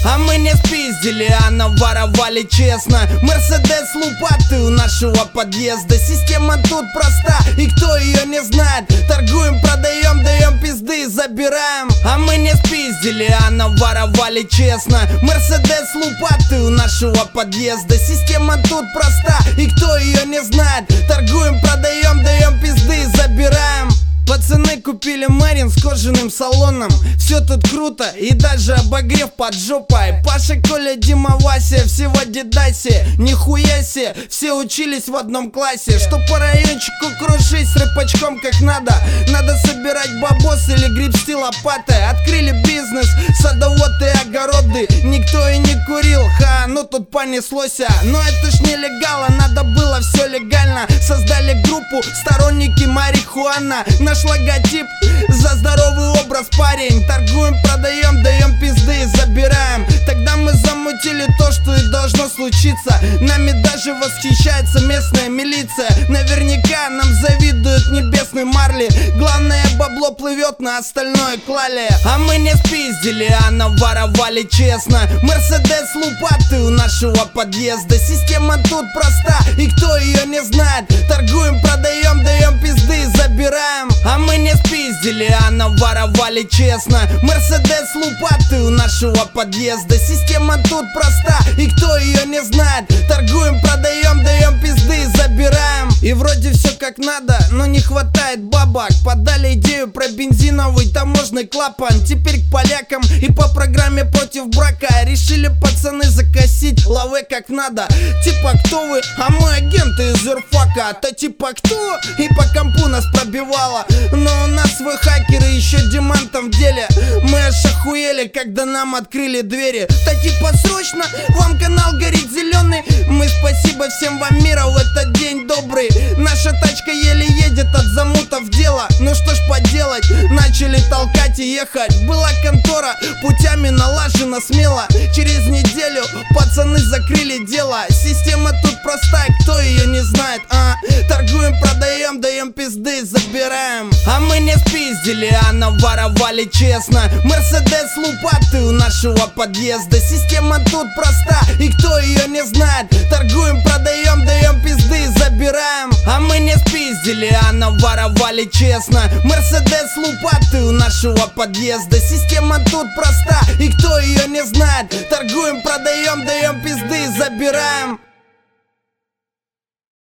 А мы не спиздили, а наворовали честно. Мерседес лупатый у нашего подъезда. Система тут проста, и кто ее не знает. Торгуем, продаем, даем пизды, забираем. А мы не спиздили, а наворовали честно. Мерседес лупатый у нашего подъезда. Система тут проста, и кто ее не знает. Торгуем, продаем, даем пизды, забираем. Пацаны купили Мэрин с кожаным салоном. Все тут круто и даже обогрев под жопой. Паша, Коля, Дима, Вася, все в Адидасе. Нихуя себе, все учились в одном классе. Что по райончику крушить с рэпачком как надо. Надо собирать бабос или гребсти лопатой. Открыли бизнес, садовод и огороды. Никто и не курил, ну тут понеслось. Но это ж нелегально, надо было все легально. Создали группу сторонники марихуана. Наш логотип за здоровый образ, парень. Торгуем, продаем, даем пизды, забираем. Тогда мы замутили то, что и должно случиться. Нами даже восхищается местная милиция. Наверняка нам завидуют небесный Марли. Главное, бабло плывет, на остальное клали. А мы не спиздили, а наворовали честно. Мерседес лупатый у нашего подъезда. Система тут проста, и кто ее не знает. Торгуем, продаем, даем пизды, забираем. А мы не спиздили, а наворовали честно. Мерседес лупатый у нашего подъезда. Система тут проста, и кто ее не знает. Торгуем, продаем, даем пизды, забираем. И вроде все как надо, но не хватает бабок. Подали идею про бензиновый таможенный клапан. Теперь к полякам и по программе против брака. Решили пацаны закосить лаве как надо. Типа кто вы? А мы агенты из юрфака. То типа кто? И по компу нас пробивало. Но у нас вы хакеры, еще демантом в деле. Мы аж охуели, когда нам открыли двери. Да типа срочно, вам канал горит зеленый. Мы спасибо всем вам мира в этот день добрый. Наша тачка еле едет от замутов дело. Ну что ж поделать, начали толкать и ехать. Была контора, путями налажена смело. Через неделю пацаны закрыли дело. Система тут простая, кто ее не знает, Торгуем, продаем, даем пизды, забираем. А мы не спиздили, а наворовали честно. Мерседес лупатый у нашего подъезда. Система тут проста, и кто ее не знает. Торгуем, продаем, даем пизды, забираем. А мы не спиздили, а наворовали честно. Мерседес лупатый у нашего подъезда. Система тут проста, и кто ее не знает. Торгуем, продаем, даем пизды, забираем.